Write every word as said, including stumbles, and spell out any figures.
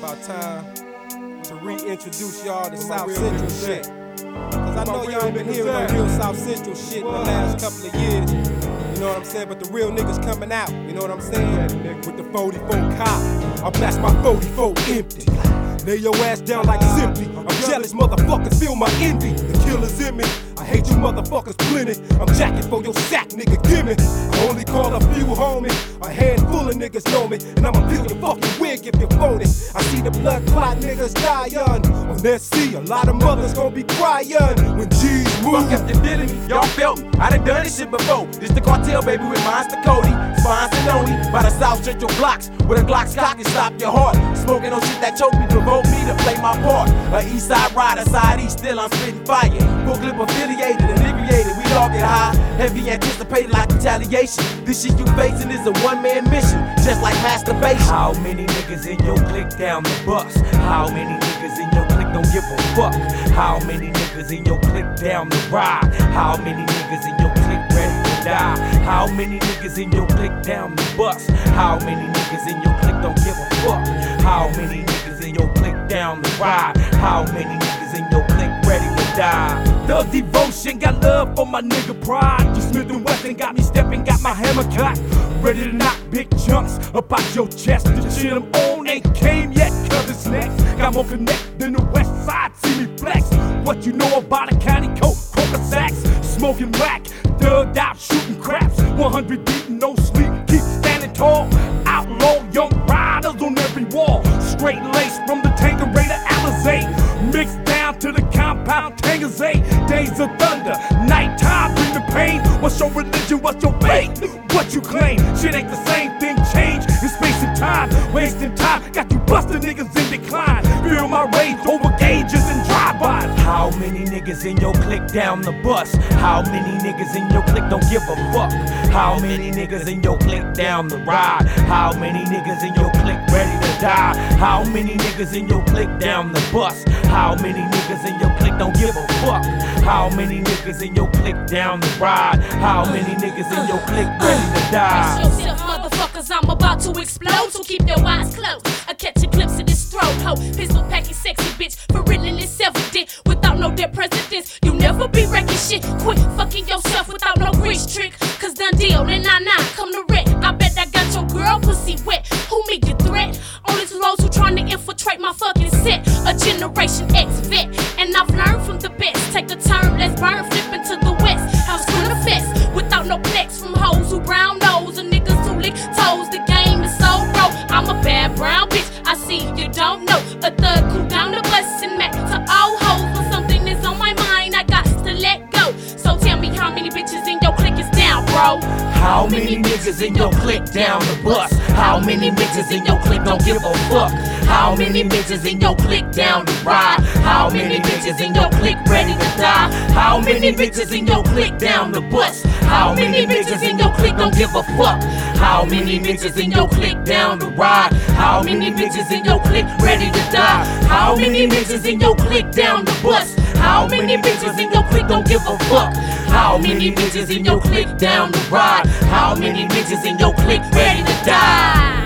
about time to reintroduce y'all to South Central shit. Cause I know y'all ain't been hearing no real South Central shit in the last couple of years. You know what I'm saying? But the real niggas coming out, you know what I'm saying? With the forty-four cop, I blast my forty-four empty. Lay your ass down like simply. I'm jealous, motherfuckers feel my envy. The killer's in me, I hate you motherfuckers plenty. I'm jacking for your sack, nigga, gimme. I only call a few, homie. A handful of niggas know me, and I'ma peel your fucking wig if you phone it. I see the blood clot niggas dying. On S C, a lot of mothers gon' be crying when G's move. Fuck up the feeling me, y'all felt me. I done done this shit before. This the cartel, baby, with Monster Cody. Spine Sononi, by the South Central blocks. With a Glock's cock and stop your heart. Smoking on shit that choke me, provoke me to play my part. A East Side rider, side East, still I'm spitting fire. Full clip affiliated, inebriated, we all get high. Heavy anticipated like retaliation. This shit you facing is a one-man mission, just like masturbation. How many niggas in your clique down the bus? How many niggas in your clique don't give a fuck? How many niggas in your clique down the ride? How many niggas in your clique ready to die? How many niggas in your clique down the bus? How many niggas in your clique don't give a fuck? How many niggas in your clique down the ride? How many niggas in your clique ready to die? Thug devotion, got love for my nigga pride. Just Smith and Wesson got me stepping, got my hammer cocked. Ready to knock big chunks up out your chest. The shit I'm on ain't came yet, cause it's next. Got more connect than the West Side, see me flex. What you know about a county coat, coca sacks? Smoking whack, thugged out, shooting craps. one hundred deep, no sleep, keep standing tall. Outlaw young riders on every wall. Straight lace from the Tanqueray to Alizé. Mixed down to the compound Tangazay. Days of thunder, nighttime bring the pain. What's your religion, what's your faith? What you claim? Shit ain't the same thing, change in space and time. Wasting time, got you busting niggas in decline. Feel my rage over gauges and drive-bys. How many niggas in your clique down the bus? How many niggas in your clique don't give a fuck? How many niggas in your clique down the ride? How many niggas in your clique ready to die? How many niggas in your clique down the bus? How many niggas in your clique don't give a fuck? How many niggas in your clique down the ride? How many niggas in your clique ready to die? Brace yourself, motherfuckers, I'm about to explode, so keep your eyes closed. I catch a glimpse of this throat, ho. Pistol packing sexy bitch, for real and it's evident. Without no dead presidents, you never be wrecking shit. Quit fucking yourself without no grease trick. Cause done deal, and I nine come to wreck. I bet I got your girl pussy wet. Who me your threat? Only to those who trying to infiltrate my fucking set. A Generation X vet, and I've learned from the best. Take a turn, let's burn, flip into the west. House full of fest, without no flex from hoes who brown nose and niggas who lick toes. The game is so broke. I'm a bad brown bitch. I see you don't know. A thug who down the bus and Mac to all hoes. When something is on my mind, I got to let go. So tell me how many bitches in your clique is down, bro? How many niggas in your clique down the bus? How many bitches in your clique don't give a fuck? How many bitches in your clique down the ride? How many bitches in your clique ready to die? How many bitches in your clique down the bus? How many bitches in your clique don't give a fuck? How many bitches in your clique down the ride? How many bitches in your clique ready to die? How many bitches in your clique down the bus? How many bitches in your clique don't give a fuck? How many bitches in your clique down the ride? How many bitches in your clique ready to die?